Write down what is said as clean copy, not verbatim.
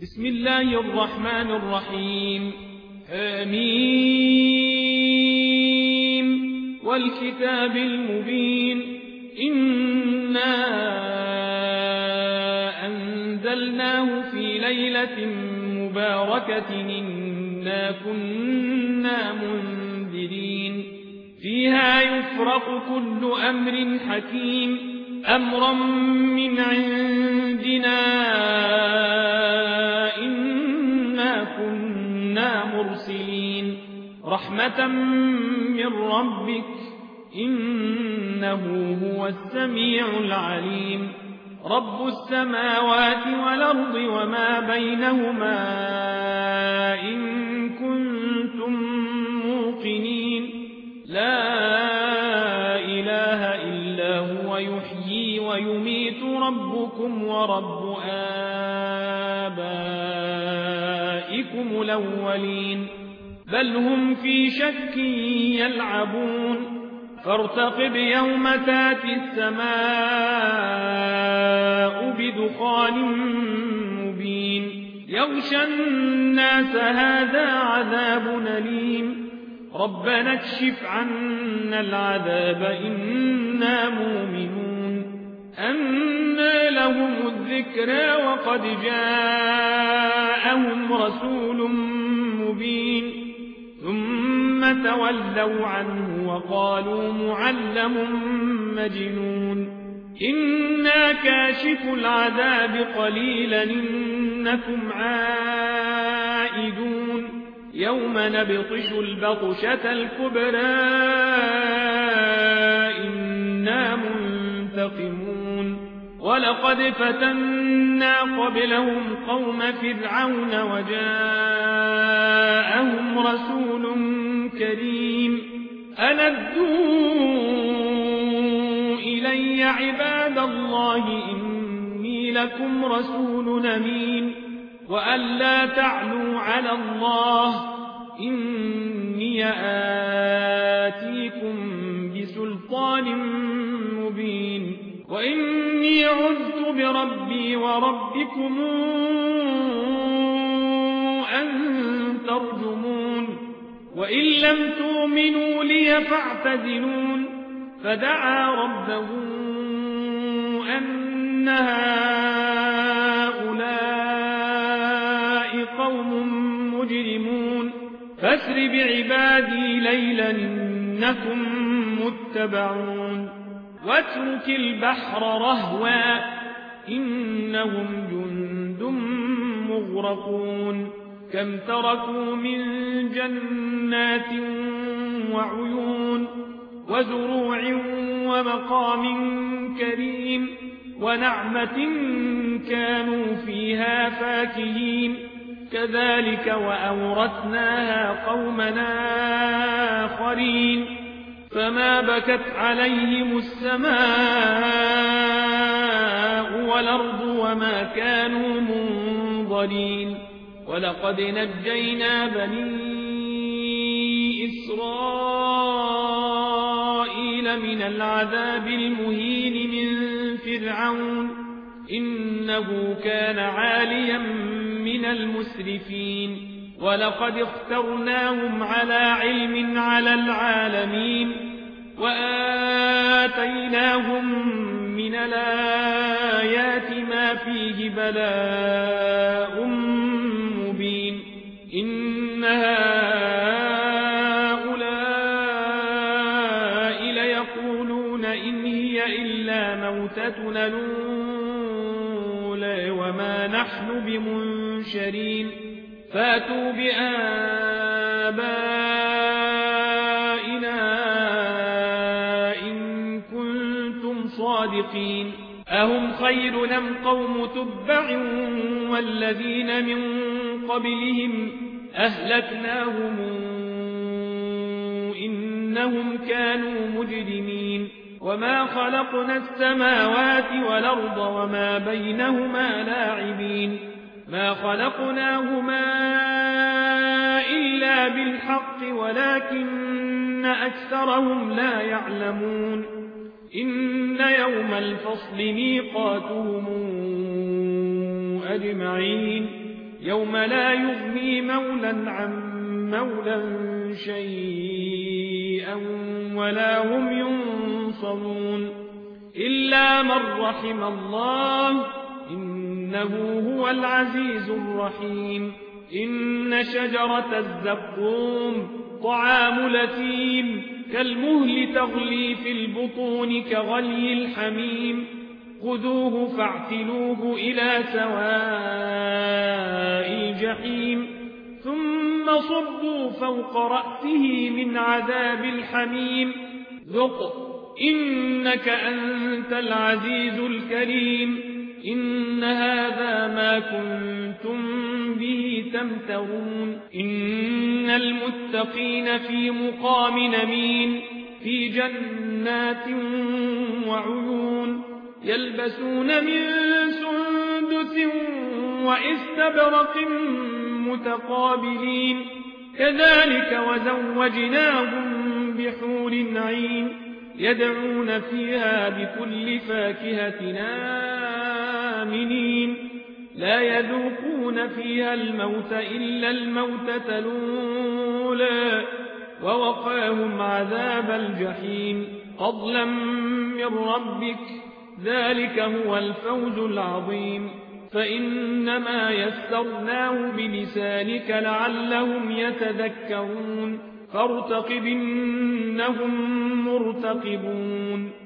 بسم الله الرحمن الرحيم. آمين والكتاب المبين. إنا أنزلناه في ليلة مباركة إنا كنا منذرين فيها يفرق كل أمر حكيم أمرا من عندنا إنا كنا مرسلين رحمة من ربك إنه هو السميع العليم رب السماوات والأرض وما بينهما إن كنتم موقنين لا إله إلا هو يحيي ويميت ربكم ورب آبائكم الأولين بل هم في شك يلعبون فارتقب يوم تاتي السماء بدخان مبين يغشى الناس هذا عذاب أليم ربنا اكشف عنا العذاب إنا مؤمنون أنى لهم الذكرى وقد جاءهم رسول مبين ثم تولوا عنه وقالوا معلم مجنون إنا كاشف العذاب قليلا إنكم عائدون يوم نبطش البطشة الكبرى إنا منتقمون ولقد فتنا قبلهم قوم فرعون وجاءهم رسول كريم أن ادوا إلي عباد الله إني لكم رسول أمين وأن لا تعلوا على الله إني آتيكم بسلطان مبين وإني عذت بربي وربكم أن ترجمون وإن لم تؤمنوا لي فاعتزلون فدعا ربه أن هؤلاء قوم مجرمون فاسر بعبادي ليلا إنكم متبعون واترك البحر رهوا إنهم جند مغرقون كم تركوا من جنات وعيون وزروع ومقام كريم ونعمة كانوا فيها فاكهين كذلك وأورثناها قومنا آخرين فما بكت عليهم السماء والأرض وما كانوا منظرين ولقد نجينا بني إسرائيل من العذاب المهين من فرعون إنه كان عاليا من المسرفين ولقد اخترناهم على علم على العالمين وآتيناهم من الآيات ما فيه بلاء مبين إن هؤلاء ليقولون إن هي إلا موتتنا الأولى وما نحن بمنشرين فاتوا بآبائنا إن كنتم صادقين أهم خير أم قوم تبع والذين من قبلهم أهلكناهم إنهم كانوا مجرمين وما خلقنا السماوات والأرض وما بينهما لاعبين ما خلقناهما إلا بالحق ولكن أكثرهم لا يعلمون إن يوم الفصل ميقاتهم أجمعين يوم لا يغني مولا عن مولا شيئا ولا هم ينصرون إلا من رحم الله إنه هو العزيز الرحيم إن شجرة الزقوم طعام لثيم كالمهل تغلي في البطون كغلي الحميم خذوه فاعتلوه إلى سواء الجحيم ثم صبوا فوق رأسه من عذاب الحميم ذق إنك أنت العزيز الكريم إن هذا ما كنتم به تمترون إن المتقين في مقام أمين في جنات وعيون يلبسون من سندس واستبرق متقابلين كذلك وزوجناهم بحور عين يدعون فيها بكل فاكهة آمنين لا يذوقون فيها الموت إلا الموتة الأولى ووقاهم عذاب الجحيم فضلا من ربك ذلك هو الفوز العظيم فإنما يسرناه بلسانك لعلهم يتذكرون فارتقب إنهم مرتقبون